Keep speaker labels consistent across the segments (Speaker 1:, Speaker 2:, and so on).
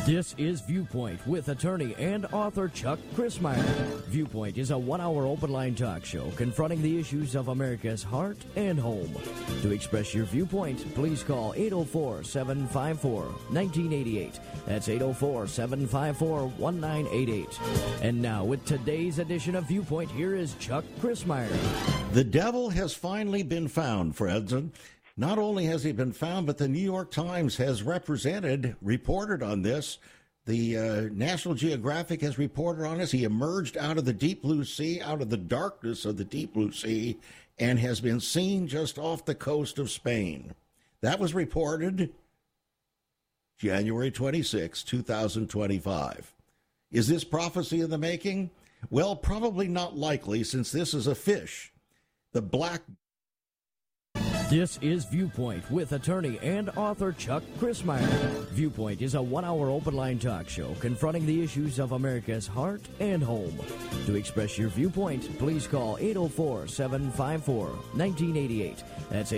Speaker 1: This is Viewpoint with attorney and author Chuck Crismier. Viewpoint is a one-hour open-line talk show confronting the issues of America's heart and home. To express your viewpoint, please call 804-754-1988. That's 804-754-1988. And now, with today's edition of Viewpoint, here is Chuck Crismier.
Speaker 2: The devil has finally been found, friends. Not only has he been found, but the New York Times has reported on this. The National Geographic has reported on this. He emerged out of the deep blue sea, out of the darkness of the deep blue sea, and has been seen just off the coast of Spain. That was reported January 26, 2025. Is this prophecy in the making? Well, probably not likely, since this is a fish. The black...
Speaker 1: This is Viewpoint with attorney and author Chuck Crismier. Viewpoint is a one-hour open-line talk show confronting the issues of America's heart and home. To express your viewpoint, please call 804-754-1988. That's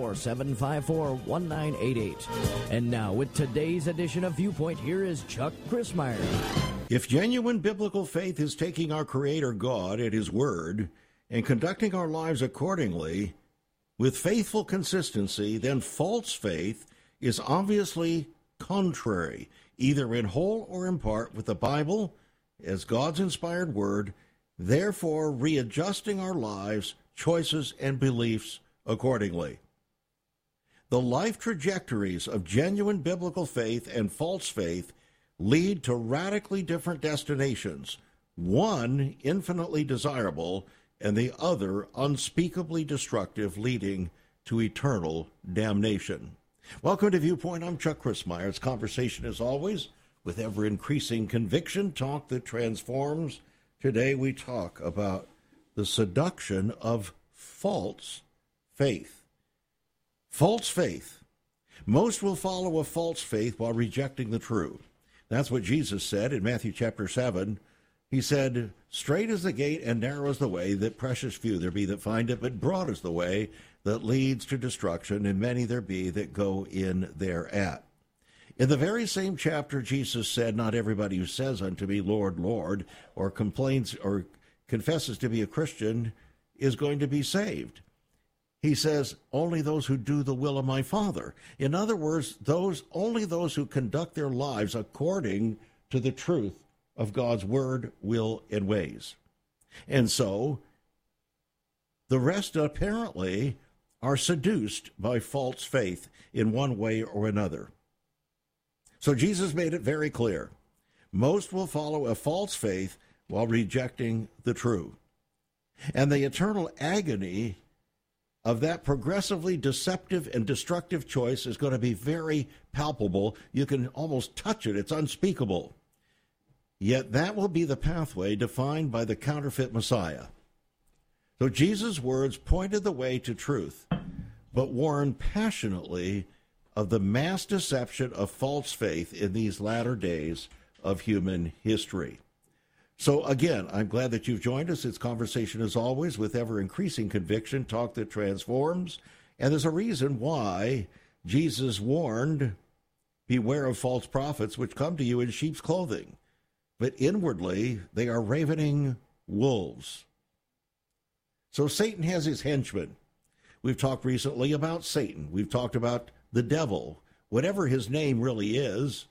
Speaker 1: 804-754-1988. And now, with today's edition of Viewpoint, here is Chuck Crismier.
Speaker 2: If genuine biblical faith is taking our Creator God at His Word and conducting our lives accordingly, with faithful consistency, then false faith is obviously contrary, either in whole or in part, with the Bible as God's inspired word, therefore readjusting our lives, choices, and beliefs accordingly. The life trajectories of genuine biblical faith and false faith lead to radically different destinations, one infinitely desirable and the other unspeakably destructive, leading to eternal damnation. Welcome to Viewpoint. I'm Chuck Crismier. It's conversation, as always, with ever-increasing conviction, talk that transforms. Today we talk about the seduction of false faith. False faith. Most will follow a false faith while rejecting the true. That's what Jesus said in Matthew chapter 7. He said, "Straight is the gate and narrow is the way, that precious few there be that find it, but broad is the way that leads to destruction, and many there be that go in thereat." In the very same chapter, Jesus said, "Not everybody who says unto me, Lord, Lord," or complains or confesses to be a Christian, is going to be saved. He says, "Only those who do the will of my Father." In other words, only those who conduct their lives according to the truth of God's word, will, and ways. And so, the rest apparently are seduced by false faith in one way or another. So Jesus made it very clear. Most will follow a false faith while rejecting the true. And the eternal agony of that progressively deceptive and destructive choice is going to be very palpable. You can almost touch it. It's unspeakable. Yet that will be the pathway defined by the counterfeit Messiah. So Jesus' words pointed the way to truth, but warned passionately of the mass deception of false faith in these latter days of human history. So again, I'm glad that you've joined us. It's conversation, as always, with ever-increasing conviction, talk that transforms. And there's a reason why Jesus warned, "Beware of false prophets which come to you in sheep's clothing, but inwardly they are ravening wolves." So Satan has his henchmen. We've talked recently about Satan. We've talked about the devil, whatever his name really is.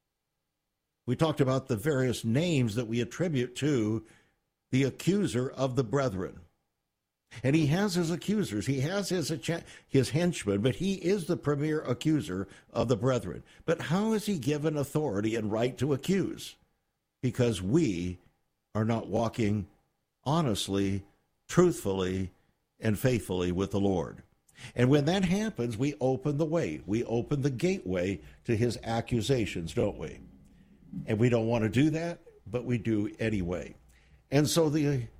Speaker 2: We talked about the various names that we attribute to the accuser of the brethren. And he has his accusers. He has his henchmen, but he is the premier accuser of the brethren. But how is he given authority and right to accuse? Because we are not walking honestly, truthfully, and faithfully with the Lord. And when that happens, we open the way. We open the gateway to his accusations, don't we? And we don't want to do that, but we do anyway. And so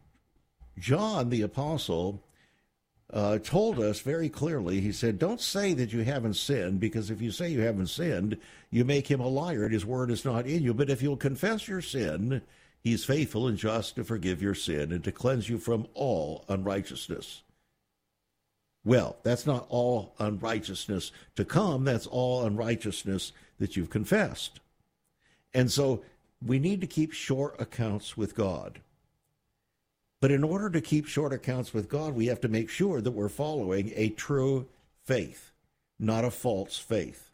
Speaker 2: John, the apostle, told us very clearly, he said, "Don't say that you haven't sinned, because if you say you haven't sinned, you make him a liar and his word is not in you. But if you'll confess your sin, he's faithful and just to forgive your sin and to cleanse you from all unrighteousness." Well, that's not all unrighteousness to come. That's all unrighteousness that you've confessed. And so we need to keep short accounts with God. But in order to keep short accounts with God, we have to make sure that we're following a true faith, not a false faith.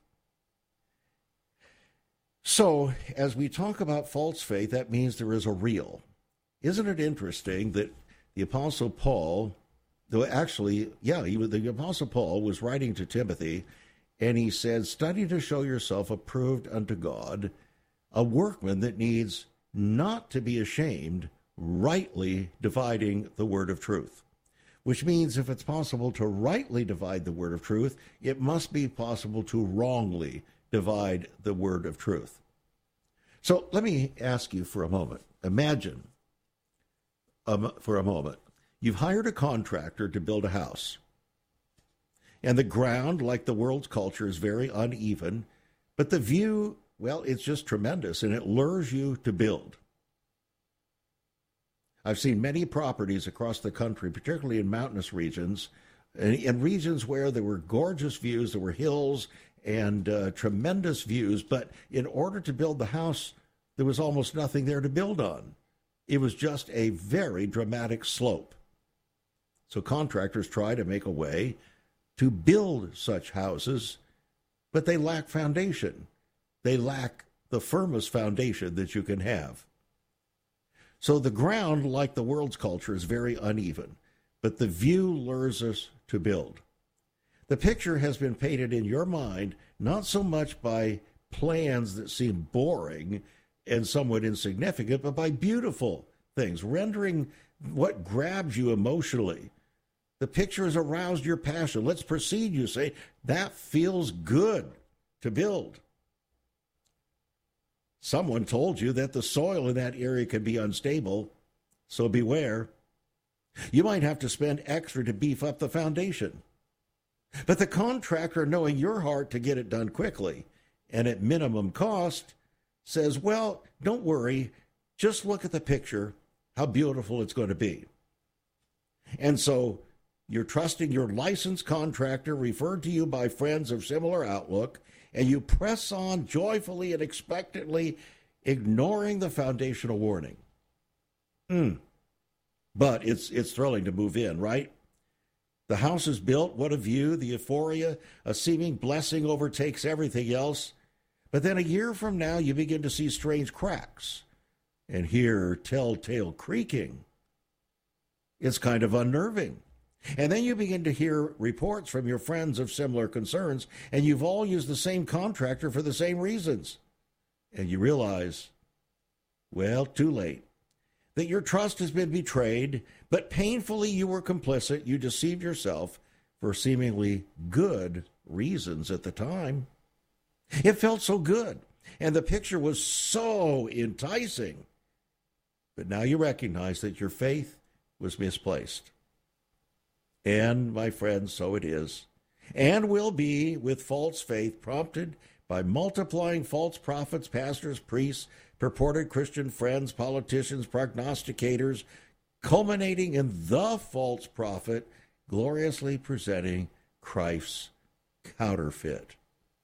Speaker 2: So, as we talk about false faith, that means there is a real. Isn't it interesting that the Apostle Paul, the Apostle Paul was writing to Timothy, and he said, "Study to show yourself approved unto God, a workman that needs not to be ashamed, rightly dividing the word of truth." Which means if it's possible to rightly divide the word of truth, it must be possible to wrongly divide the word of truth. So let me ask you for a moment. Imagine for a moment, you've hired a contractor to build a house. And the ground, like the world's culture, is very uneven, but the view, well, it's just tremendous, and it lures you to build. I've seen many properties across the country, particularly in mountainous regions, in regions where there were gorgeous views, there were hills and tremendous views, but in order to build the house, there was almost nothing there to build on. It was just a very dramatic slope. So contractors try to make a way to build such houses, but they lack foundation. They lack the firmest foundation that you can have. So the ground, like the world's culture, is very uneven, but the view lures us to build. The picture has been painted in your mind, not so much by plans that seem boring and somewhat insignificant, but by beautiful things, rendering what grabs you emotionally. The picture has aroused your passion. Let's proceed, you say. That feels good to build. Someone told you that the soil in that area can be unstable, so beware. You might have to spend extra to beef up the foundation. But the contractor, knowing your heart to get it done quickly and at minimum cost, says, well, don't worry, just look at the picture, how beautiful it's going to be. And so you're trusting your licensed contractor, referred to you by friends of similar outlook, and you press on joyfully and expectantly, ignoring the foundational warning. But it's thrilling to move in, right? The house is built, what a view, the euphoria, a seeming blessing overtakes everything else. But then a year from now, you begin to see strange cracks and hear telltale creaking. It's kind of unnerving. And then you begin to hear reports from your friends of similar concerns, and you've all used the same contractor for the same reasons. And you realize, well, too late, that your trust has been betrayed, but painfully you were complicit. You deceived yourself for seemingly good reasons at the time. It felt so good, and the picture was so enticing. But now you recognize that your faith was misplaced. And, my friends, so it is, and will be with false faith, prompted by multiplying false prophets, pastors, priests, purported Christian friends, politicians, prognosticators, culminating in the false prophet gloriously presenting Christ's counterfeit.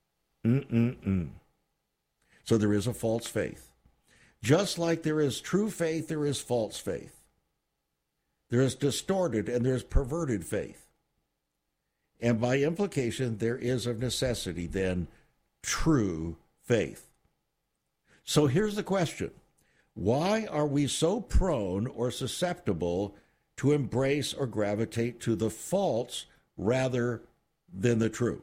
Speaker 2: So there is a false faith. Just like there is true faith, there is false faith. There is distorted and there is perverted faith. And by implication, there is of necessity then true faith. So here's the question. Why are we so prone or susceptible to embrace or gravitate to the false rather than the true?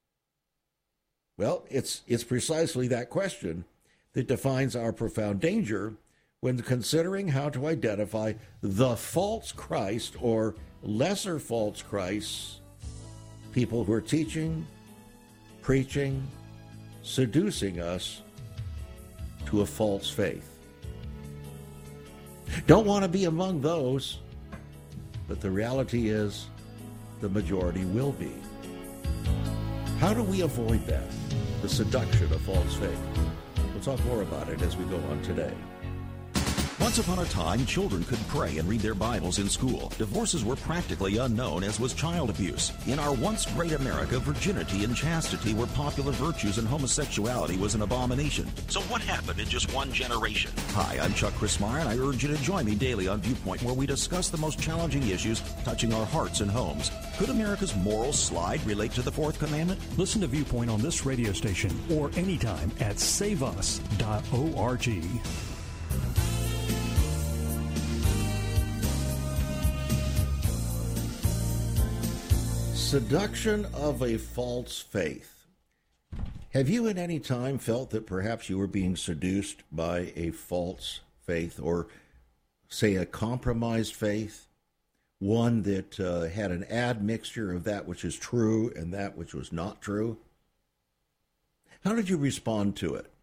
Speaker 2: Well, it's precisely that question that defines our profound danger when considering how to identify the false Christ or lesser false Christs, people who are teaching, preaching, seducing us to a false faith. Don't want to be among those, but the reality is the majority will be. How do we avoid that, the seduction of false faith? We'll talk more about it as we go on today.
Speaker 3: Once upon a time, children could pray and read their Bibles in school. Divorces were practically unknown, as was child abuse. In our once great America, virginity and chastity were popular virtues and homosexuality was an abomination. So what happened in just one generation? Hi, I'm Chuck Crismier, and I urge you to join me daily on Viewpoint, where we discuss the most challenging issues touching our hearts and homes. Could America's moral slide relate to the Fourth Commandment?
Speaker 4: Listen to Viewpoint on this radio station or anytime at saveus.org.
Speaker 2: Seduction of a false faith. Have you at any time felt that perhaps you were being seduced by a false faith, or say a compromised faith? One that had an admixture of that which is true and that which was not true? How did you respond to it?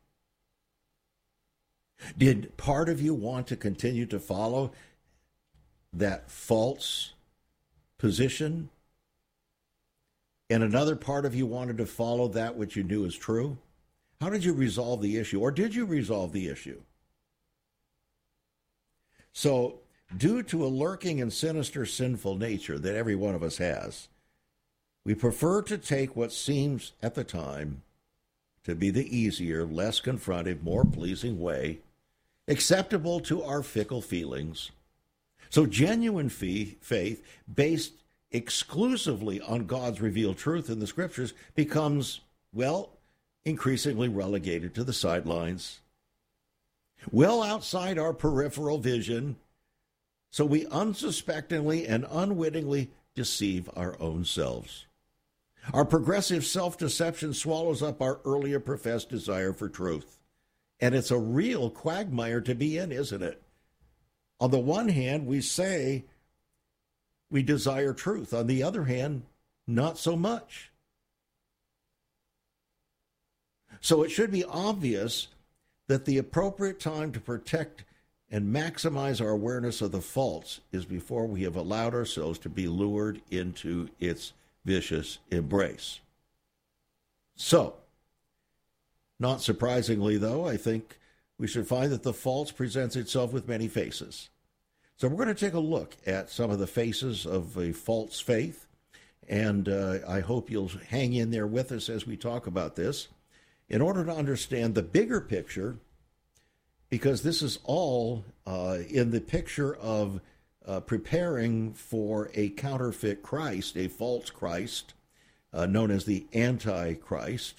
Speaker 2: Did part of you want to continue to follow that false position, and another part of you wanted to follow that which you knew is true? How did you resolve the issue, or did you resolve the issue? So, due to a lurking and sinister sinful nature that every one of us has, we prefer to take what seems at the time to be the easier, less confrontive, more pleasing way, acceptable to our fickle feelings. So genuine faith, based exclusively on God's revealed truth in the Scriptures, becomes, well, increasingly relegated to the sidelines, well outside our peripheral vision, so we unsuspectingly and unwittingly deceive our own selves. Our progressive self-deception swallows up our earlier professed desire for truth. And it's a real quagmire to be in, isn't it? On the one hand, we say we desire truth. On the other hand, not so much. So it should be obvious that the appropriate time to protect and maximize our awareness of the false is before we have allowed ourselves to be lured into its vicious embrace. So, not surprisingly, though, I think we should find that the false presents itself with many faces. So we're going to take a look at some of the faces of a false faith, and I hope you'll hang in there with us as we talk about this in order to understand the bigger picture, because this is all in the picture of preparing for a counterfeit Christ, a false Christ, known as the Antichrist.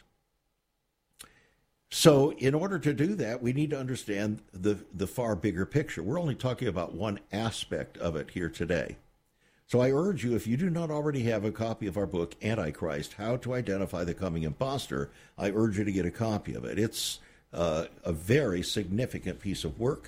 Speaker 2: So in order to do that, we need to understand the far bigger picture. We're only talking about one aspect of it here today. So I urge you, if you do not already have a copy of our book, Antichrist, How to Identify the Coming Imposter, I urge you to get a copy of it. It's a very significant piece of work,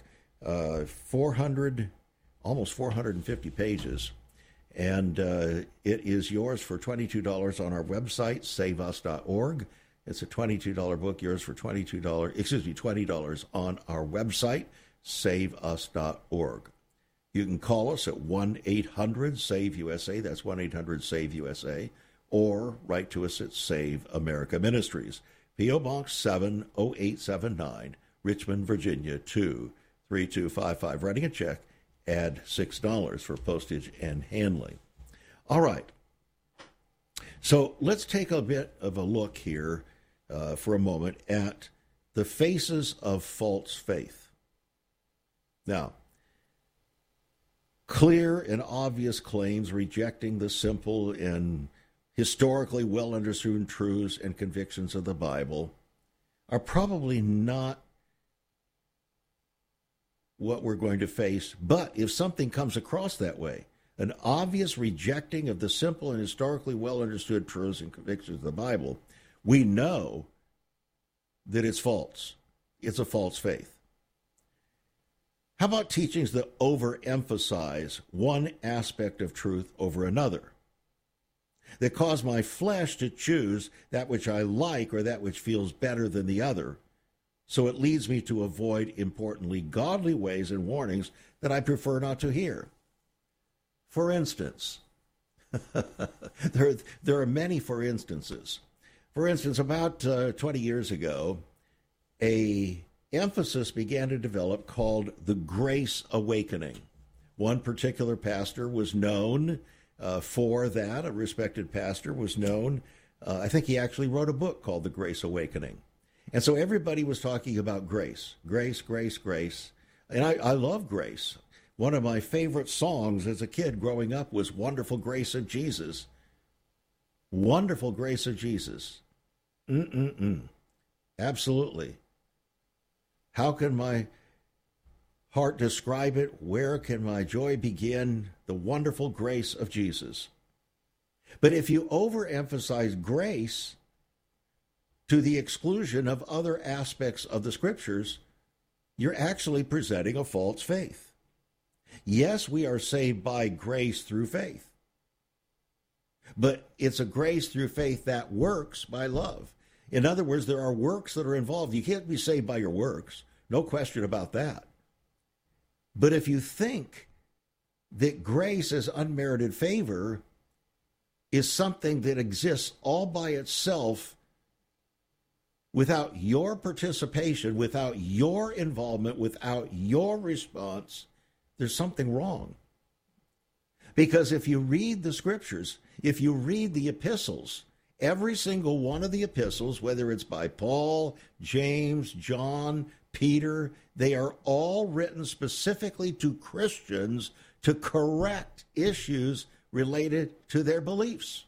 Speaker 2: almost 450 pages, and it is yours for $22 on our website, saveus.org. It's a $22 book, yours for $20 on our website, saveus.org. You can call us at 1-800-SAVE-USA, that's 1-800-SAVE-USA, or write to us at Save America Ministries, P.O. Box 70879, Richmond, Virginia 23255. Writing a check, add $6 for postage and handling. All right. So let's take a bit of a look here for a moment at the faces of false faith. Now, clear and obvious claims rejecting the simple and historically well understood truths and convictions of the Bible are probably not what we're going to face. But if something comes across that way, an obvious rejecting of the simple and historically well understood truths and convictions of the Bible, we know that it's false. It's a false faith. How about teachings that overemphasize one aspect of truth over another, that cause my flesh to choose that which I like or that which feels better than the other, so it leads me to avoid, importantly, godly ways and warnings that I prefer not to hear? For instance, there are many for instances. For instance, about 20 years ago, a emphasis began to develop called the Grace Awakening. One particular pastor was known for that. A respected pastor was known. I think he actually wrote a book called The Grace Awakening. And so everybody was talking about grace, grace, grace, grace. And I love grace. One of my favorite songs as a kid growing up was Wonderful Grace of Jesus. Wonderful Grace of Jesus. Absolutely. How can my heart describe it? Where can my joy begin? The wonderful grace of Jesus. But if you overemphasize grace to the exclusion of other aspects of the scriptures, you're actually presenting a false faith. Yes, we are saved by grace through faith. But it's a grace through faith that works by love. In other words, there are works that are involved. You can't be saved by your works. No question about that. But if you think that grace as unmerited favor is something that exists all by itself without your participation, without your involvement, without your response, there's something wrong. Because if you read the scriptures, if you read the epistles, every single one of the epistles, whether it's by Paul, James, John, Peter, they are all written specifically to Christians to correct issues related to their beliefs.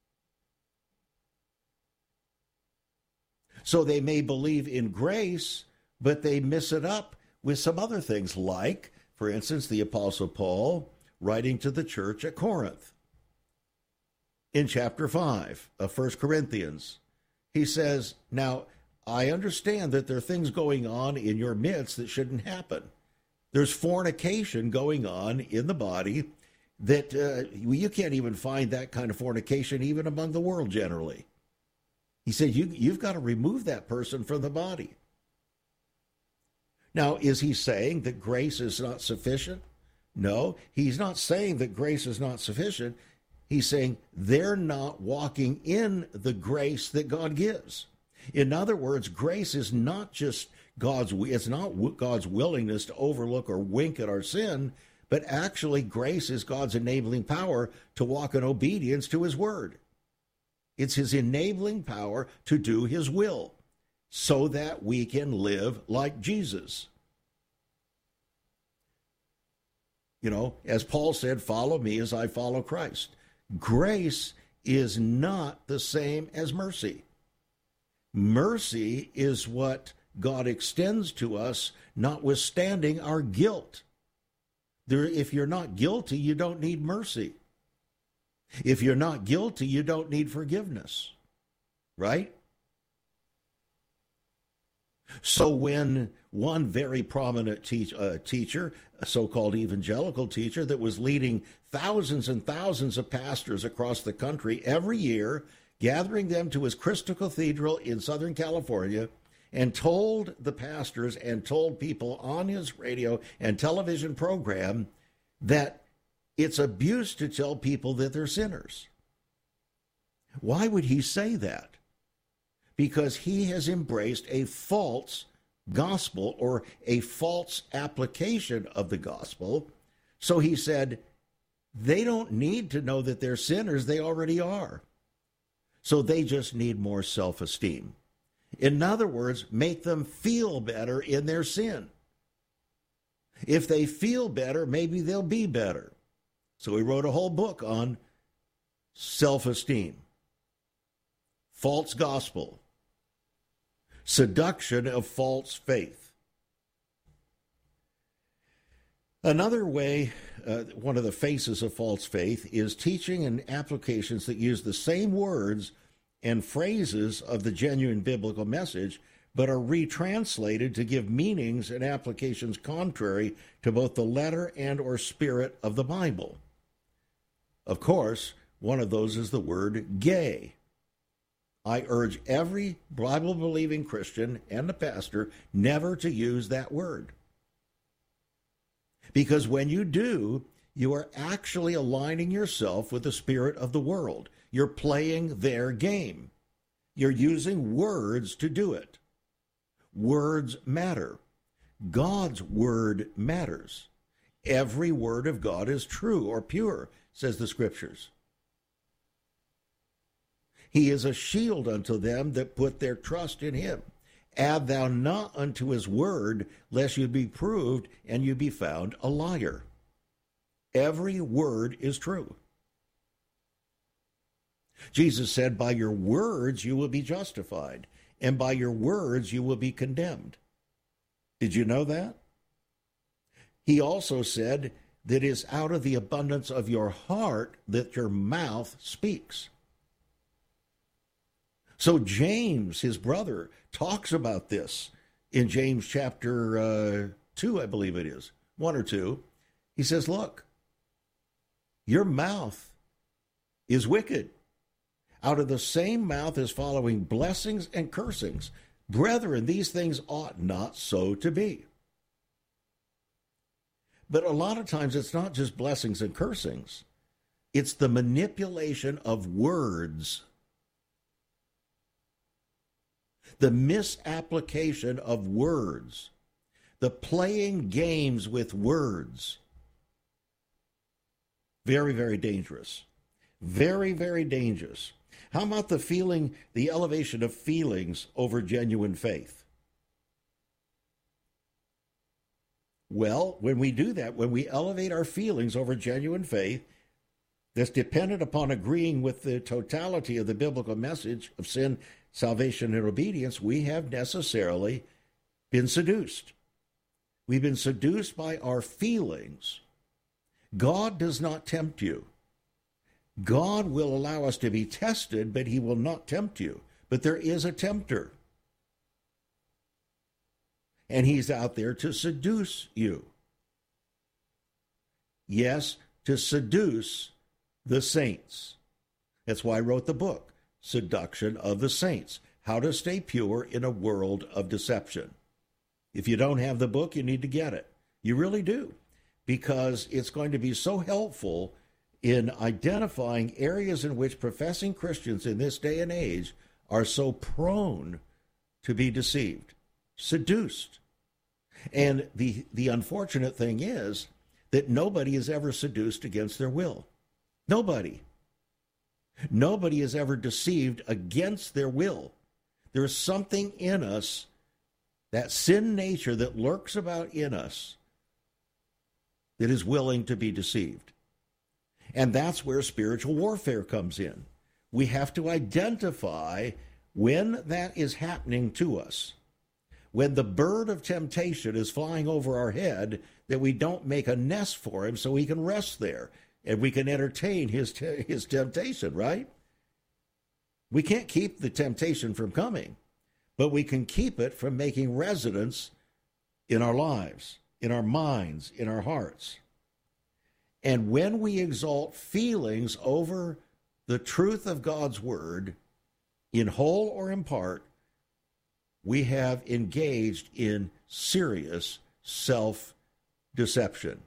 Speaker 2: So they may believe in grace, but they miss it up with some other things, like, for instance, the Apostle Paul writing to the church at Corinth. In chapter 5 of 1 Corinthians, he says, now, I understand that there are things going on in your midst that shouldn't happen. There's fornication going on in the body that you can't even find that kind of fornication even among the world generally. He said, you've got to remove that person from the body. Now, is he saying that grace is not sufficient? No, he's not saying that grace is not sufficient. He's saying they're not walking in the grace that God gives. In other words, grace is not just God's willingness to overlook or wink at our sin, but actually grace is God's enabling power to walk in obedience to his word. It's his enabling power to do his will so that we can live like Jesus. You know, as Paul said, follow me as I follow Christ. Grace is not the same as mercy. Mercy is what God extends to us, notwithstanding our guilt. If you're not guilty, you don't need mercy. If you're not guilty, you don't need forgiveness, right? So when one very prominent teacher, a so-called evangelical teacher that was leading thousands and thousands of pastors across the country every year, gathering them to his Crystal Cathedral in Southern California, and told the pastors and told people on his radio and television program that it's abuse to tell people that they're sinners. Why would he say that? Because he has embraced a false gospel or a false application of the gospel. So he said, they don't need to know that they're sinners. They already are. So they just need more self-esteem. In other words, make them feel better in their sin. If they feel better, maybe they'll be better. So he wrote a whole book on self-esteem, false gospel, seduction of false faith. Another way, one of the faces of false faith, is teaching and applications that use the same words and phrases of the genuine biblical message, but are retranslated to give meanings and applications contrary to both the letter and or spirit of the Bible. Of course, one of those is the word gay. I urge every Bible-believing Christian and the pastor never to use that word. Because when you do, you are actually aligning yourself with the spirit of the world. You're playing their game. You're using words to do it. words matter. God's word matters. Every word of God is true or pure, says the Scriptures. He is a shield unto them that put their trust in him. Add thou not unto his word, lest you be proved and you be found a liar. Every word is true. Jesus said, by your words you will be justified, and by your words you will be condemned. Did you know that? He also said that it is out of the abundance of your heart that your mouth speaks. So James, his brother, talks about this in James chapter 2, I believe it is, 1 or 2. He says, look, your mouth is wicked. Out of the same mouth is following blessings and cursings. Brethren, these things ought not so to be. But a lot of times it's not just blessings and cursings. It's the manipulation of words. The misapplication of words. The playing games with words. Very, very dangerous. Very, very dangerous. How about the elevation of feelings over genuine faith? Well, when we do that, when we elevate our feelings over genuine faith, that's dependent upon agreeing with the totality of the biblical message of sin, salvation, and obedience, we have necessarily been seduced. We've been seduced by our feelings. God does not tempt you. God will allow us to be tested, but he will not tempt you. But there is a tempter. And he's out there to seduce you. Yes, to seduce the saints. That's why I wrote the book, Seduction of the Saints, How to Stay Pure in a World of Deception. If you don't have the book, you need to get it. You really do, because it's going to be so helpful in identifying areas in which professing Christians in this day and age are so prone to be deceived, seduced. And the unfortunate thing is that nobody is ever seduced against their will. Nobody. Nobody is ever deceived against their will. There is something in us, that sin nature that lurks about in us, that is willing to be deceived. And that's where spiritual warfare comes in. We have to identify when that is happening to us. When the bird of temptation is flying over our head, that we don't make a nest for him so he can rest there and we can entertain his temptation, right? We can't keep the temptation from coming, but we can keep it from making residence in our lives, in our minds, in our hearts. And when we exalt feelings over the truth of God's word, in whole or in part, we have engaged in serious self-deception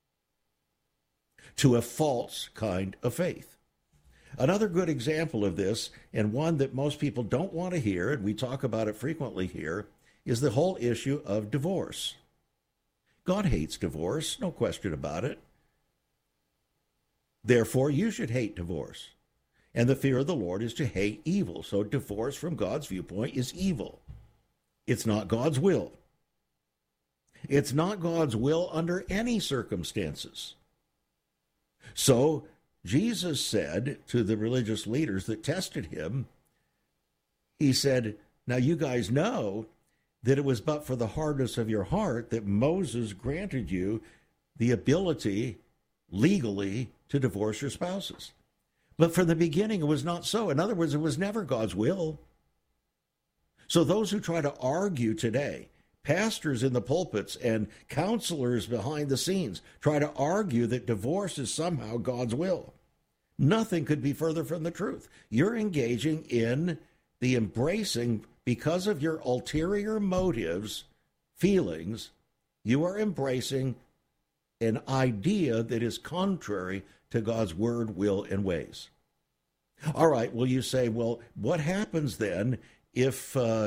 Speaker 2: to a false kind of faith. Another good example of this, and one that most people don't want to hear, and we talk about it frequently here, is the whole issue of divorce. God hates divorce, no question about it. Therefore, you should hate divorce. And the fear of the Lord is to hate evil. So divorce from God's viewpoint is evil. It's not God's will. It's not God's will under any circumstances. So Jesus said to the religious leaders that tested him, he said, now you guys know that it was but for the hardness of your heart that Moses granted you the ability legally to divorce your spouses. But from the beginning, it was not so. In other words, it was never God's will. So those who try to argue today, pastors in the pulpits and counselors behind the scenes, try to argue that divorce is somehow God's will. Nothing could be further from the truth. You're engaging in the embracing, because of your ulterior motives, feelings, you are embracing an idea that is contrary to God's word, will, and ways. All right, well, you say, well, what happens then if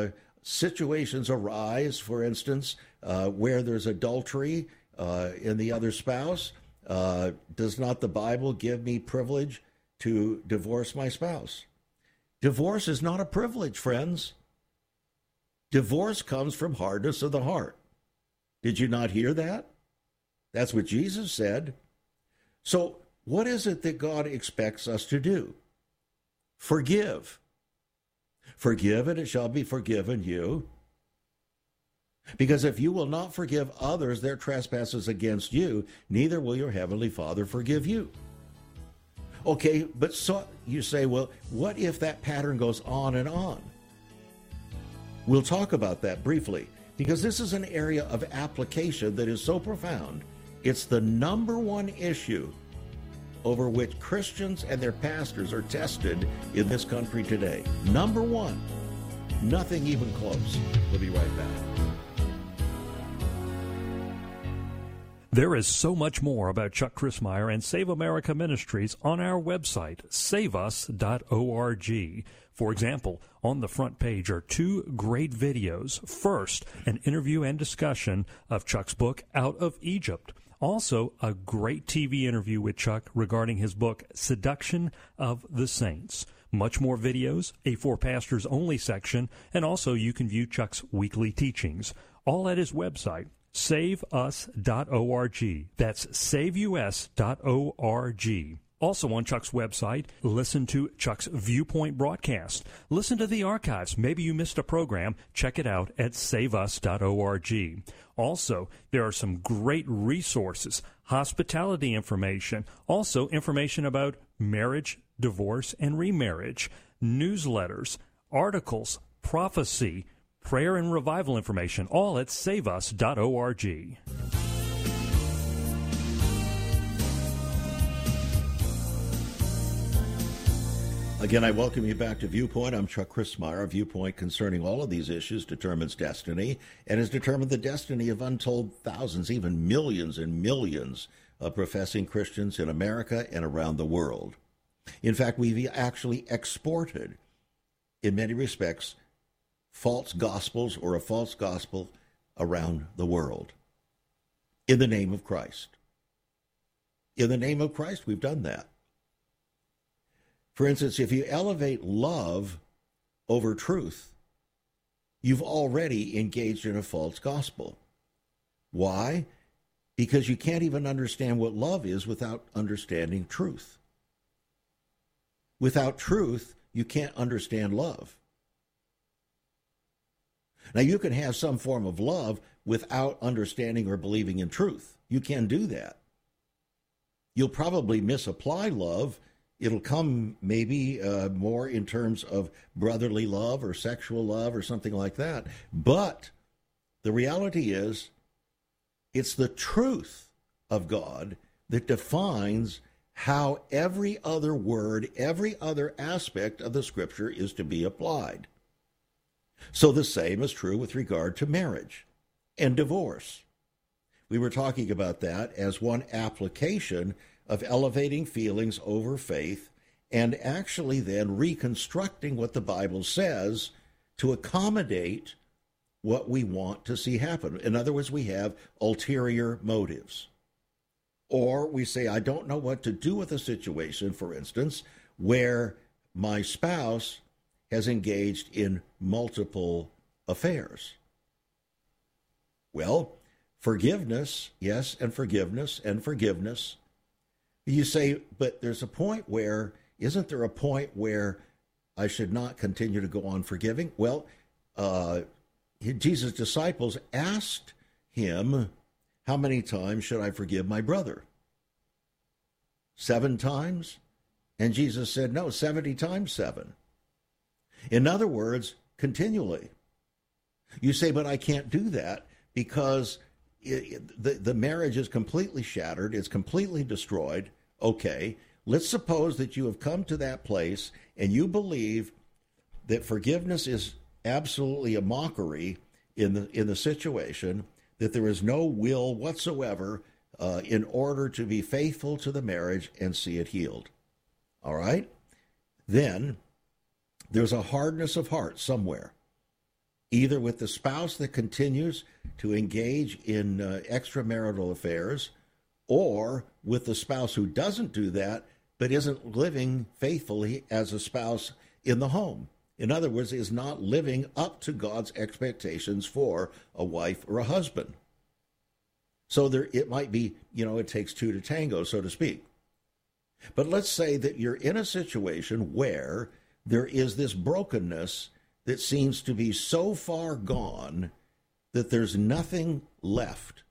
Speaker 2: situations arise, for instance, where there's adultery in the other spouse, does not the Bible give me privilege to divorce my spouse? Divorce is not a privilege, friends. Divorce comes from hardness of the heart. Did you not hear that? That's what Jesus said. So what is it that God expects us to do? Forgive. Forgive, and it shall be forgiven you. Because if you will not forgive others their trespasses against you, neither will your heavenly Father forgive you. Okay, but so you say, well, what if that pattern goes on and on? We'll talk about that briefly, because this is an area of application that is so profound. It's the number one issue over which Christians and their pastors are tested in this country today. Number one. Nothing even close. We'll be right back.
Speaker 4: There is so much more about Chuck Crismier and Save America Ministries on our website, saveus.org. For example, on the front page are 2 great videos. First, an interview and discussion of Chuck's book, Out of Egypt. Also, a great TV interview with Chuck regarding his book, Seduction of the Saints. Much more videos, a For Pastors Only section, and also you can view Chuck's weekly teachings. All at his website, saveus.org. That's saveus.org. Also on Chuck's website, listen to Chuck's Viewpoint broadcast. Listen to the archives. Maybe you missed a program. Check it out at saveus.org. Also, there are some great resources, hospitality information, also information about marriage, divorce, and remarriage, newsletters, articles, prophecy, prayer and revival information, all at saveus.org.
Speaker 2: Again, I welcome you back to Viewpoint. I'm Chuck Crismier. Viewpoint concerning all of these issues determines destiny and has determined the destiny of untold thousands, even millions and millions of professing Christians in America and around the world. In fact, we've actually exported, in many respects, false gospels or a false gospel around the world in the name of Christ. In the name of Christ, we've done that. For instance, if you elevate love over truth, you've already engaged in a false gospel. Why? Because you can't even understand what love is without understanding truth. Without truth, you can't understand love. Now, you can have some form of love without understanding or believing in truth. You can do that. You'll probably misapply love. It'll come maybe more in terms of brotherly love or sexual love or something like that. But the reality is, it's the truth of God that defines how every other word, every other aspect of the Scripture is to be applied. So the same is true with regard to marriage and divorce. We were talking about that as one application of elevating feelings over faith and actually then reconstructing what the Bible says to accommodate what we want to see happen. In other words, we have ulterior motives. Or we say, I don't know what to do with a situation, for instance, where my spouse has engaged in multiple affairs. Well, forgiveness, yes, and forgiveness and forgiveness. You say, but there's a point where, isn't there a point where I should not continue to go on forgiving? Well, Jesus' disciples asked him, how many times should I forgive my brother? 7 times? And Jesus said, no, 70 times 7. In other words, continually. You say, but I can't do that because the marriage is completely shattered. It's completely destroyed. Okay, let's suppose that you have come to that place and you believe that forgiveness is absolutely a mockery in the situation, that there is no will whatsoever in order to be faithful to the marriage and see it healed. All right? Then there's a hardness of heart somewhere either with the spouse that continues to engage in extramarital affairs, or with the spouse who doesn't do that but isn't living faithfully as a spouse in the home. In other words, is not living up to God's expectations for a wife or a husband. So it might be, it takes two to tango, so to speak. But let's say that you're in a situation where there is this brokenness that seems to be so far gone that there's nothing left.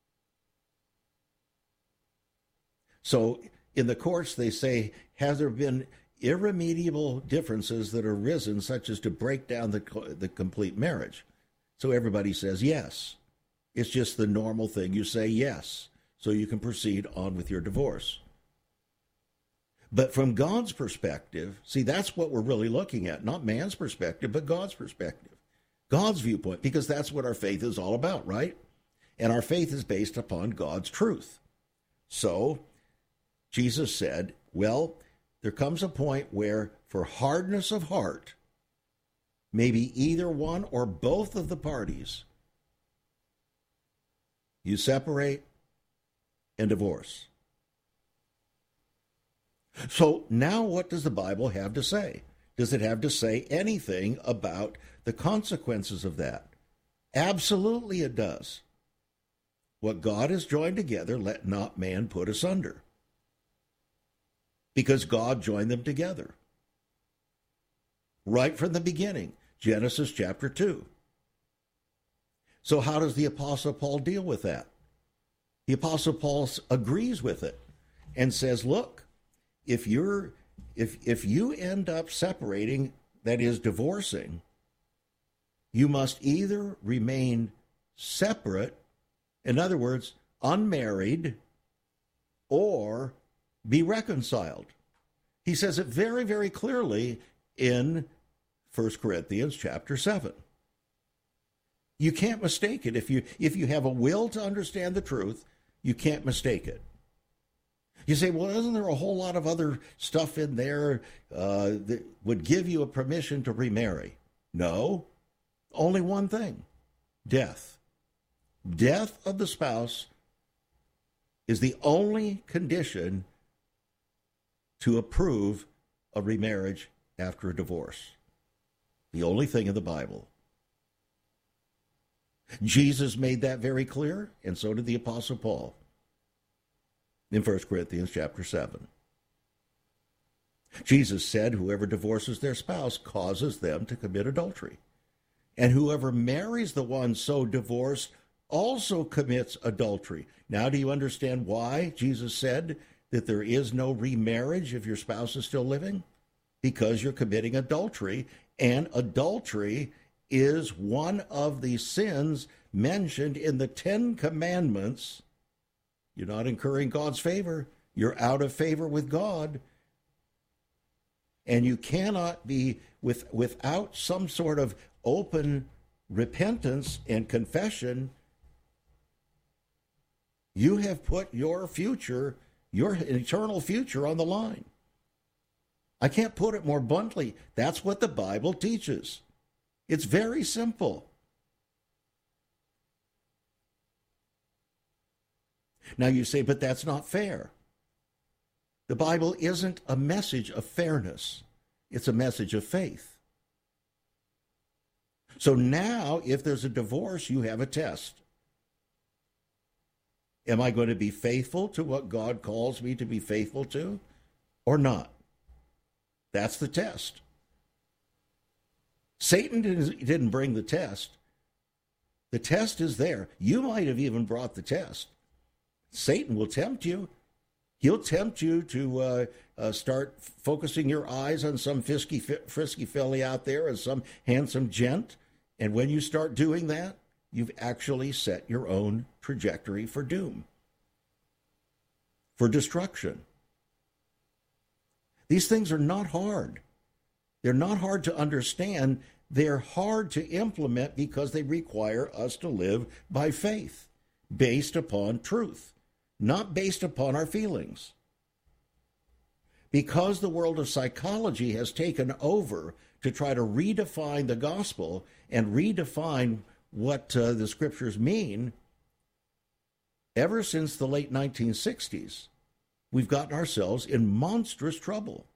Speaker 2: So in the courts, they say, has there been irremediable differences that are arisen, such as to break down the complete marriage? So everybody says yes. It's just the normal thing. You say yes, so you can proceed on with your divorce. But from God's perspective, see, that's what we're really looking at. Not man's perspective, but God's perspective. God's viewpoint, because that's what our faith is all about, right? And our faith is based upon God's truth. So Jesus said, well, there comes a point where for hardness of heart, maybe either one or both of the parties, you separate and divorce. So now what does the Bible have to say? Does it have to say anything about the consequences of that? Absolutely it does. What God has joined together, let not man put asunder. Because God joined them together. Right from the beginning, Genesis chapter 2. So how does the Apostle Paul deal with that? The Apostle Paul agrees with it and says, look, if you end up separating, that is divorcing, you must either remain separate, in other words, unmarried, or be reconciled. He says it very, very clearly in 1 Corinthians chapter 7. You can't mistake it. If you have a will to understand the truth, you can't mistake it. You say, well, isn't there a whole lot of other stuff in there that would give you a permission to remarry? No, only one thing, death. Death of the spouse is the only condition to approve a remarriage after a divorce. The only thing in the Bible. Jesus made that very clear, and so did the Apostle Paul in 1 Corinthians chapter 7. Jesus said, whoever divorces their spouse causes them to commit adultery. And whoever marries the one so divorced also commits adultery. Now, do you understand why Jesus said that there is no remarriage if your spouse is still living? Because you're committing adultery, and adultery is one of the sins mentioned in the 10 Commandments. You're not incurring God's favor. You're out of favor with God. And you cannot be, without some sort of open repentance and confession, you have put your future, your eternal future, on the line. I can't put it more bluntly. That's what the Bible teaches. It's very simple. Now you say, but that's not fair. The Bible isn't a message of fairness. It's a message of faith. So now, if there's a divorce, you have a test. Am I going to be faithful to what God calls me to be faithful to, or not? That's the test. Satan didn't bring the test. The test is there. You might have even brought the test. Satan will tempt you. He'll tempt you to start focusing your eyes on some frisky filly out there and some handsome gent. And when you start doing that, you've actually set your own trajectory for doom, for destruction. These things are not hard. They're not hard to understand. They're hard to implement because they require us to live by faith, based upon truth, not based upon our feelings. because the world of psychology has taken over to try to redefine the gospel and redefine what the scriptures mean, ever since the late 1960s, we've gotten ourselves in monstrous trouble.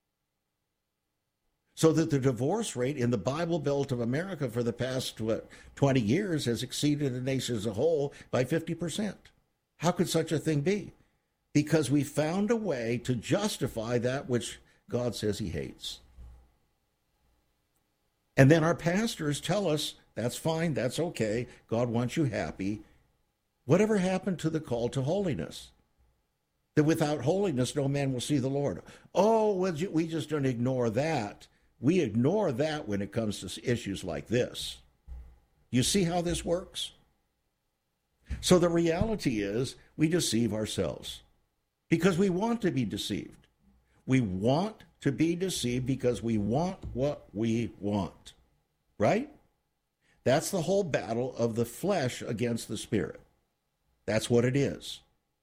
Speaker 2: So that the divorce rate in the Bible Belt of America for the past 20 years has exceeded the nation as a whole by 50%. How could such a thing be? Because we found a way to justify that which God says he hates. And then our pastors tell us, that's fine, that's okay, God wants you happy. Whatever happened to the call to holiness? That without holiness, no man will see the Lord. Oh, well, we just don't ignore that. We ignore that when it comes to issues like this. You see how this works? So the reality is we deceive ourselves because we want to be deceived. We want to be deceived because we want what we want, right? That's the whole battle of the flesh against the spirit. That's what it is.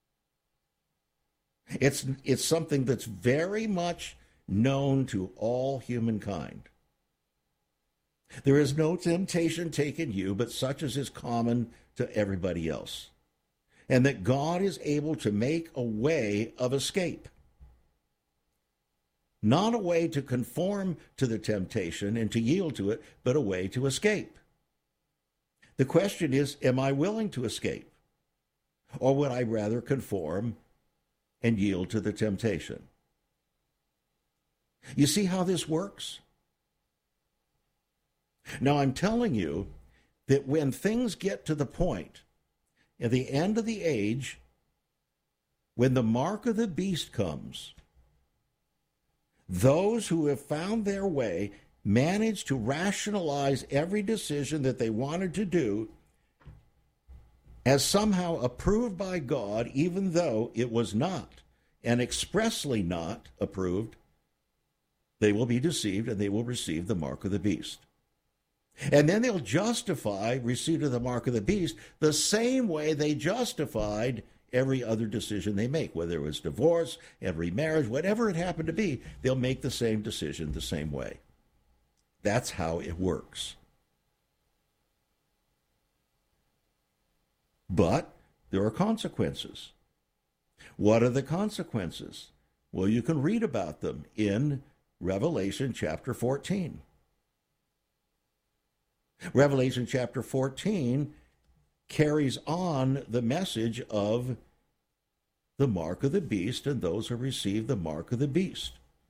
Speaker 2: It's something that's very much known to all humankind. There is no temptation taken you, but such as is common to everybody else. And that God is able to make a way of escape. Not a way to conform to the temptation and to yield to it, but a way to escape. The question is, am I willing to escape? Or would I rather conform and yield to the temptation? You see how this works? Now, I'm telling you that when things get to the point, at the end of the age, when the mark of the beast comes, those who have found their way manage to rationalize every decision that they wanted to do as somehow approved by God, even though it was not, and expressly not approved. They will be deceived and they will receive the mark of the beast. And then they'll justify receipt of the mark of the beast the same way they justified every other decision they make, whether it was divorce, every marriage, whatever it happened to be, they'll make the same decision the same way. That's how it works. But there are consequences. What are the consequences? Well, you can read about them in Revelation chapter 14. Revelation chapter 14 carries on the message of the mark of the beast and those who receive the mark of the beast.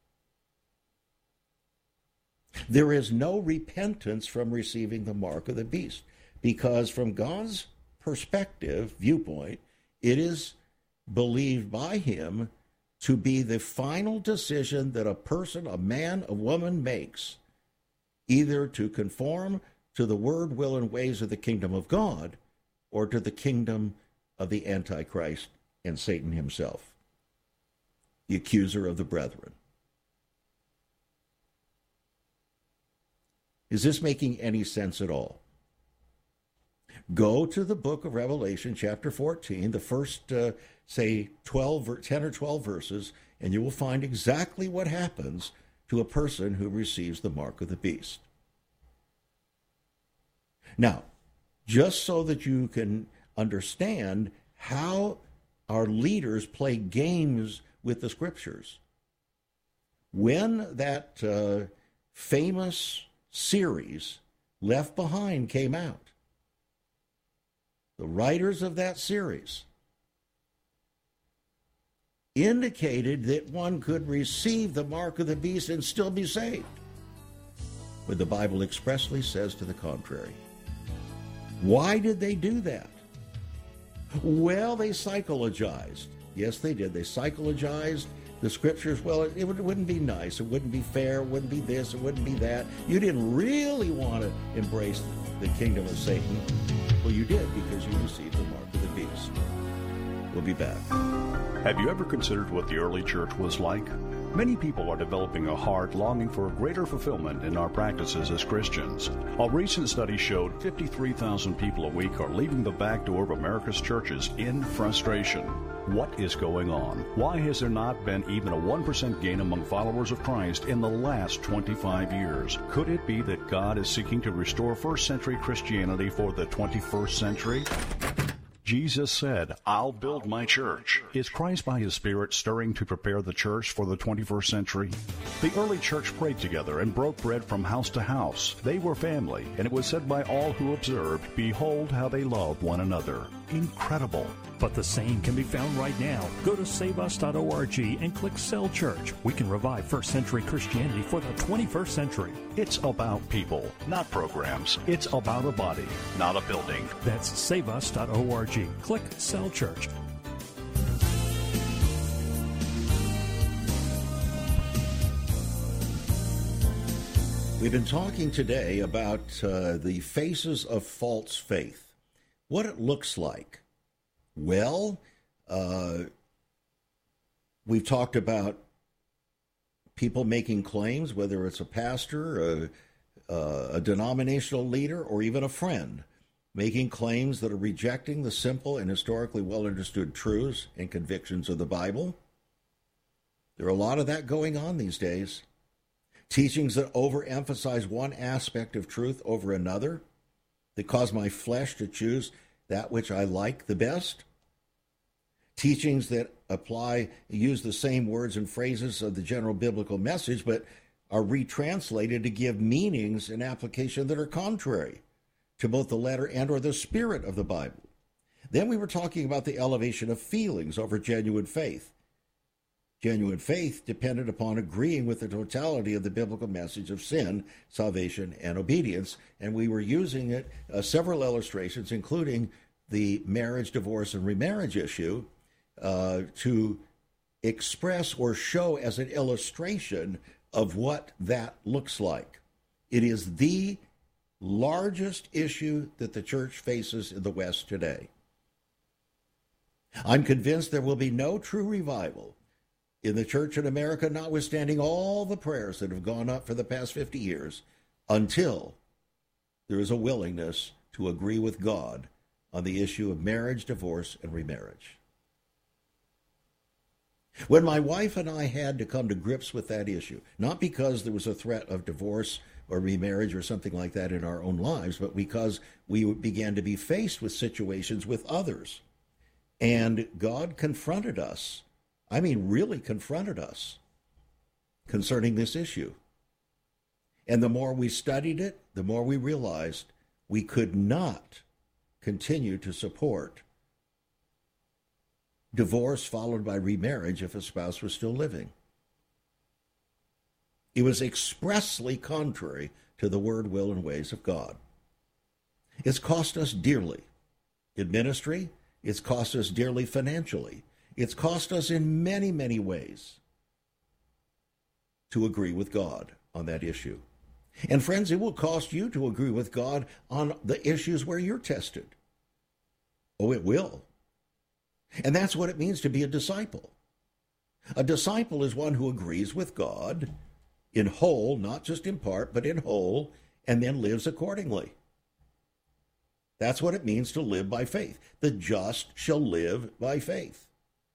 Speaker 2: There is no repentance from receiving the mark of the beast, because from God's perspective, viewpoint, it is believed by him to be the final decision that a person, a man, a woman makes, either to conform to the word, will, and ways of the kingdom of God, or to the kingdom of the Antichrist and Satan himself, the accuser of the brethren. Is this making any sense at all? Go to the book of Revelation, chapter 14, the first, 10 or 12 verses, and you will find exactly what happens to a person who receives the mark of the beast. Now, just so that you can understand how our leaders play games with the scriptures, when that famous series Left Behind came out, the writers of that series indicated that one could receive the mark of the beast and still be saved, but the Bible expressly says to the contrary. Why did they do that? Well, they psychologized. Yes, they did. They psychologized the scriptures. Well, it wouldn't be nice. It wouldn't be fair. It wouldn't be this. It wouldn't be that. You didn't really want to embrace the kingdom of Satan. Well, you did, because you received the mark of the beast. We'll be back.
Speaker 5: Have you ever considered what the early church was like? Many people are developing a heart longing for greater fulfillment in our practices as Christians. A recent study showed 53,000 people a week are leaving the back door of America's churches in frustration. What is going on? Why has there not been even a 1% gain among followers of Christ in the last 25 years? Could it be that God is seeking to restore first-century Christianity for the 21st century? Jesus said, "I'll build my church." Is Christ by His Spirit stirring to prepare the church for the 21st century? The early church prayed together and broke bread from house to house. They were family, and it was said by all who observed, "Behold how they love one another." Incredible.
Speaker 4: But the same can be found right now. Go to saveus.org and click Cell Church. We can revive first century Christianity for the 21st century.
Speaker 5: It's about people, not programs. It's about a body, not a building.
Speaker 4: That's saveus.org. Click Cell Church.
Speaker 2: We've been talking today about the faces of false faith, what it looks like. Well, we've talked about people making claims, whether it's a pastor, a denominational leader, or even a friend, making claims that are rejecting the simple and historically well-understood truths and convictions of the Bible. There are a lot of that going on these days. Teachings that overemphasize one aspect of truth over another, that cause my flesh to choose that which I like the best. Teachings that use the same words and phrases of the general biblical message, but are retranslated to give meanings and application that are contrary to both the letter and or the spirit of the Bible. Then we were talking about the elevation of feelings over genuine faith. Genuine faith depended upon agreeing with the totality of the biblical message of sin, salvation, and obedience. And we were using it, several illustrations, including the marriage, divorce, and remarriage issue, to express or show as an illustration of what that looks like. It is the largest issue that the church faces in the West today. I'm convinced there will be no true revival in the church in America, notwithstanding all the prayers that have gone up for the past 50 years, until there is a willingness to agree with God on the issue of marriage, divorce, and remarriage. When my wife and I had to come to grips with that issue, not because there was a threat of divorce or remarriage or something like that in our own lives, but because we began to be faced with situations with others. And God confronted us, I mean really confronted us, concerning this issue. And the more we studied it, the more we realized we could not continue to support divorce followed by remarriage if a spouse was still living. It was expressly contrary to the word, will, and ways of God. It's cost us dearly in ministry. It's cost us dearly financially. It's cost us in many, many ways to agree with God on that issue. And friends, it will cost you to agree with God on the issues where you're tested. Oh, it will. And that's what it means to be a disciple. A disciple is one who agrees with God in whole, not just in part, but in whole, and then lives accordingly. That's what it means to live by faith. The just shall live by faith.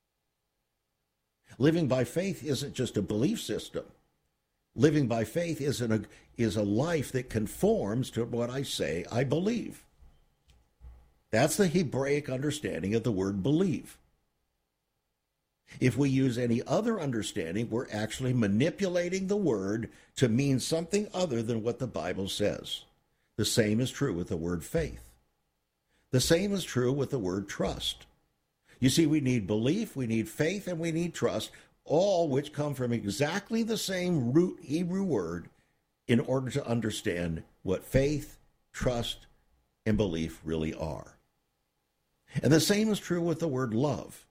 Speaker 2: Living by faith isn't just a belief system. Living by faith is a life that conforms to what I say I believe. That's the Hebraic understanding of the word believe. If we use any other understanding, we're actually manipulating the word to mean something other than what the Bible says. The same is true with the word faith. The same is true with the word trust. You see, we need belief, we need faith, and we need trust, all which come from exactly the same root Hebrew word in order to understand what faith, trust, and belief really are. And the same is true with the word love.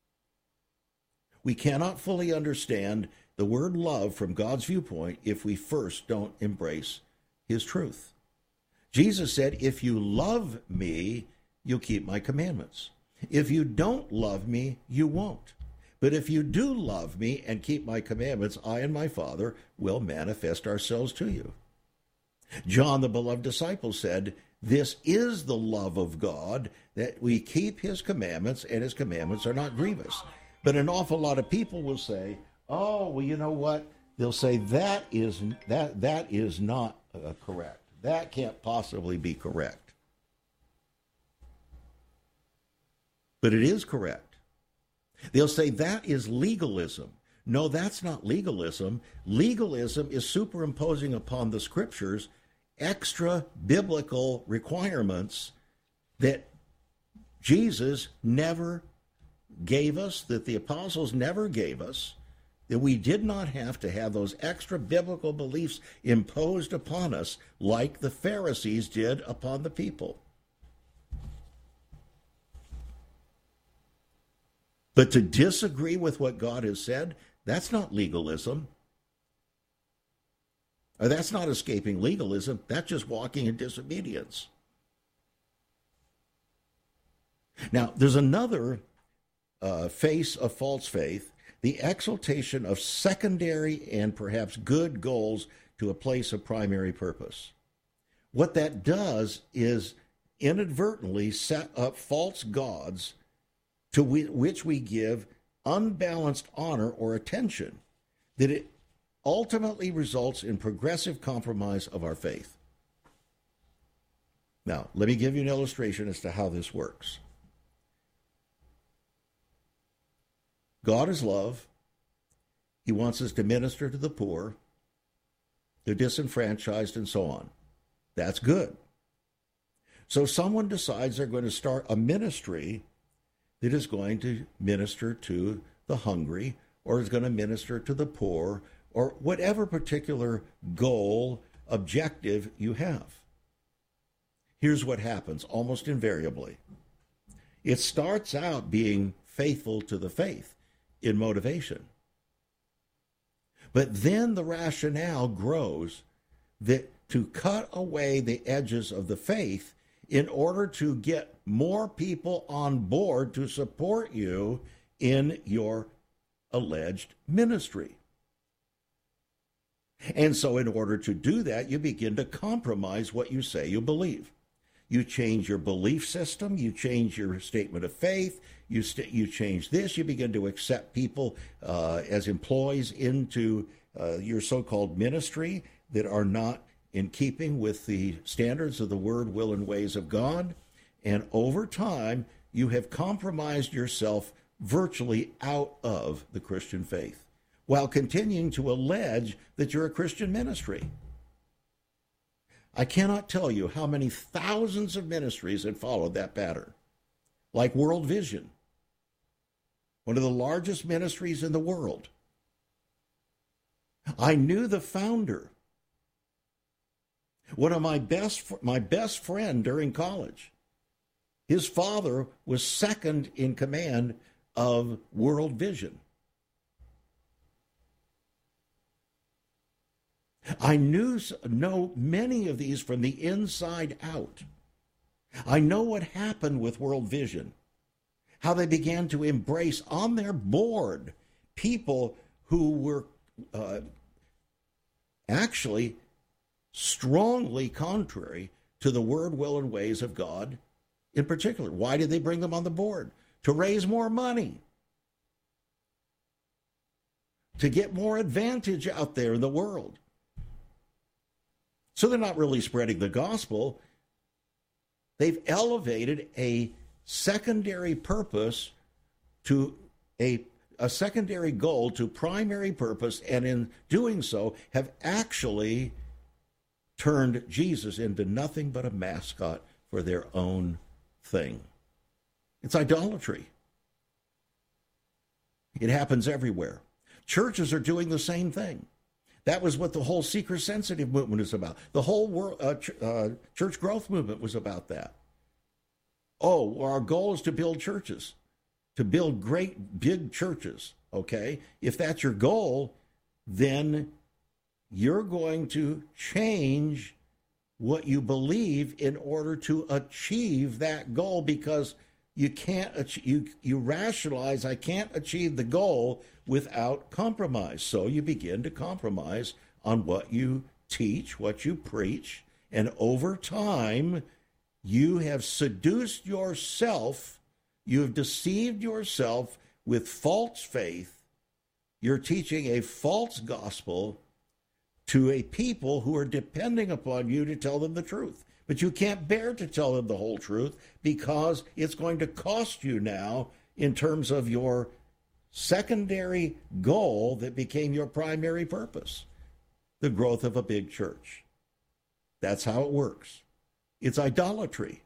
Speaker 2: We cannot fully understand the word love from God's viewpoint if we first don't embrace his truth. Jesus said, if you love me, you'll keep my commandments. If you don't love me, you won't. But if you do love me and keep my commandments, I and my Father will manifest ourselves to you. John, the beloved disciple, said, this is the love of God, that we keep his commandments, and his commandments are not grievous. But an awful lot of people will say, oh, well, you know what? They'll say that is not correct. That can't possibly be correct. But it is correct. They'll say that is legalism. No, that's not legalism. Legalism is superimposing upon the scriptures extra biblical requirements that Jesus never gave us, that the apostles never gave us, that we did not have to have those extra biblical beliefs imposed upon us like the Pharisees did upon the people. But to disagree with what God has said, that's not legalism. Or that's not escaping legalism. That's just walking in disobedience. Now, there's another face of false faith, the exaltation of secondary and perhaps good goals to a place of primary purpose. What that does is inadvertently set up false gods to which we give unbalanced honor or attention, that it ultimately results in progressive compromise of our faith. Now, let me give you an illustration as to how this works. God is love. He wants us to minister to the poor, the disenfranchised, and so on. That's good. So someone decides they're going to start a ministry that is going to minister to the hungry, or is going to minister to the poor, or whatever particular goal, objective you have. Here's what happens almost invariably. It starts out being faithful to the faith in motivation. But then the rationale grows that to cut away the edges of the faith in order to get more people on board to support you in your alleged ministry. And so in order to do that, you begin to compromise what you say you believe. You change your belief system, you change your statement of faith, you change this, you begin to accept people as employees into your so-called ministry that are not in keeping with the standards of the word, will, and ways of God. And over time, you have compromised yourself virtually out of the Christian faith, while continuing to allege that you're a Christian ministry. I cannot tell you how many thousands of ministries have followed that pattern, like World Vision, one of the largest ministries in the world. I knew the founder, one of my best friend during college. His father was second in command of World Vision. I know many of these from the inside out. I know what happened with World Vision, how they began to embrace on their board people who were actually strongly contrary to the word, will, and ways of God in particular. Why did they bring them on the board? To raise more money, to get more advantage out there in the world. So they're not really spreading the gospel. They've elevated a secondary purpose to a secondary goal to primary purpose, and in doing so have actually turned Jesus into nothing but a mascot for their own thing. It's idolatry. It happens everywhere. Churches are doing the same thing. That was what the whole seeker-sensitive movement is about. The whole church growth movement was about that. Oh, our goal is to build churches, to build great, big churches, okay? If that's your goal, then you're going to change what you believe in order to achieve that goal, because you can't you rationalize, I can't achieve the goal without compromise. So you begin to compromise on what you teach, what you preach, and over time you have seduced yourself, you have deceived yourself with false faith. You're teaching a false gospel to a people who are depending upon you to tell them the truth. But you can't bear to tell them the whole truth because it's going to cost you now in terms of your secondary goal that became your primary purpose, the growth of a big church. That's how it works. It's idolatry.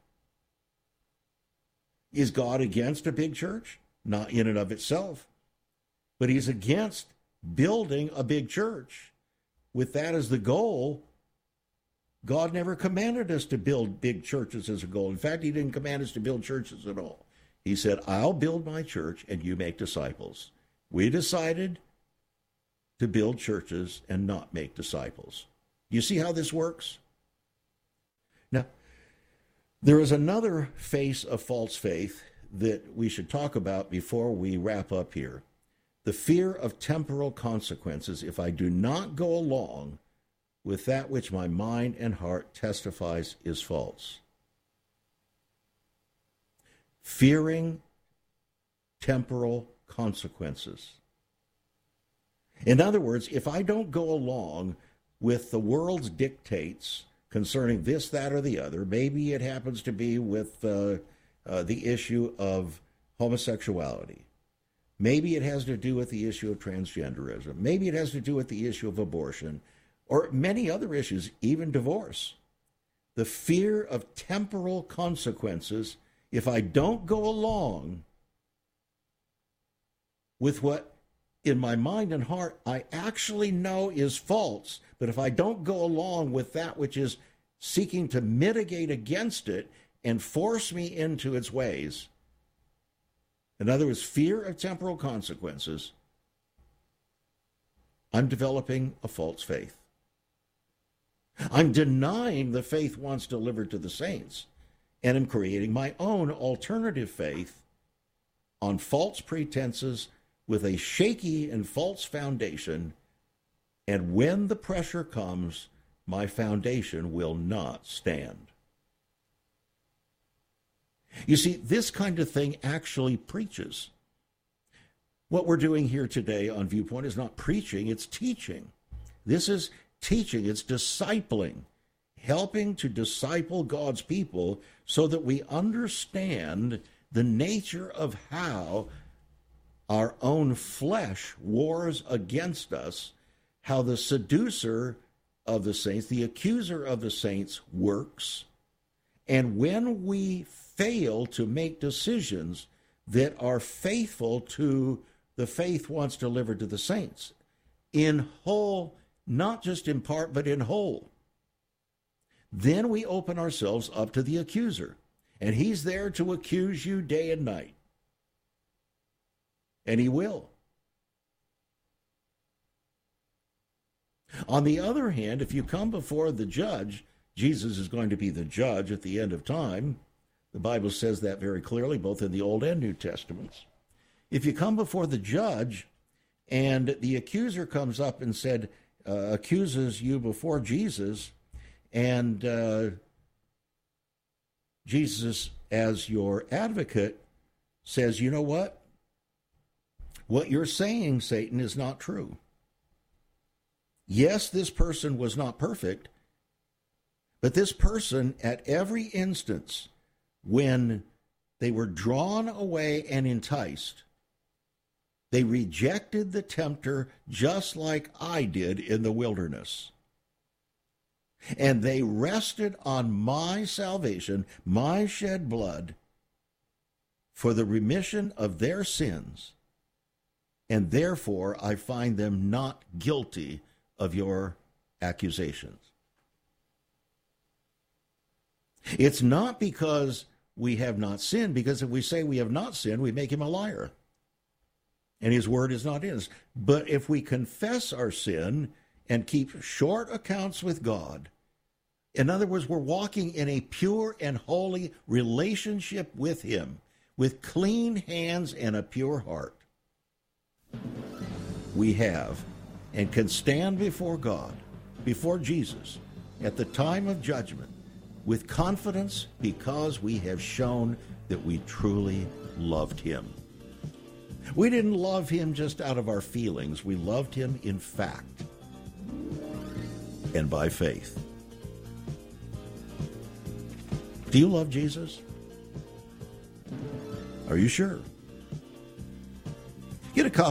Speaker 2: Is God against a big church? Not in and of itself. But he's against building a big church. With that as the goal, God never commanded us to build big churches as a goal. In fact, he didn't command us to build churches at all. He said, I'll build my church and you make disciples. We decided to build churches and not make disciples. You see how this works? Now, there is another face of false faith that we should talk about before we wrap up here. The fear of temporal consequences if I do not go along with that which my mind and heart testifies is false. Fearing temporal consequences. In other words, if I don't go along with the world's dictates concerning this, that, or the other, maybe it happens to be with the issue of homosexuality. Maybe it has to do with the issue of transgenderism. Maybe it has to do with the issue of abortion, or many other issues, even divorce. The fear of temporal consequences if I don't go along with what in my mind and heart I actually know is false, but if I don't go along with that which is seeking to mitigate against it and force me into its ways, in other words, fear of temporal consequences, I'm developing a false faith. I'm denying the faith once delivered to the saints, and I'm creating my own alternative faith on false pretenses with a shaky and false foundation, and when the pressure comes, my foundation will not stand. You see, this kind of thing actually preaches. What we're doing here today on Viewpoint is not preaching, it's teaching. This is teaching, it's discipling, helping to disciple God's people so that we understand the nature of how our own flesh wars against us, how the seducer of the saints, the accuser of the saints works, and when we fail to make decisions that are faithful to the faith once delivered to the saints, in whole, not just in part, but in whole, then we open ourselves up to the accuser. And he's there to accuse you day and night. And he will. On the other hand, if you come before the judge, Jesus is going to be the judge at the end of time. The Bible says that very clearly, both in the Old and New Testaments. If you come before the judge and the accuser comes up and accuses you before Jesus, and Jesus, as your advocate, says, you know what? What you're saying, Satan, is not true. Yes, this person was not perfect, but this person, at every instance, when they were drawn away and enticed, they rejected the tempter just like I did in the wilderness. And they rested on my salvation, my shed blood, for the remission of their sins. And therefore, I find them not guilty of your accusations. It's not because we have not sinned, because if we say we have not sinned, we make him a liar. And his word is not in us. But if we confess our sin and keep short accounts with God, in other words, we're walking in a pure and holy relationship with him. with clean hands and a pure heart. We have and can stand before God, before Jesus, at the time of judgment with confidence because we have shown that we truly loved him. We didn't love him just out of our feelings. We loved him in fact and by faith. Do you love Jesus? Are you sure? Get a copy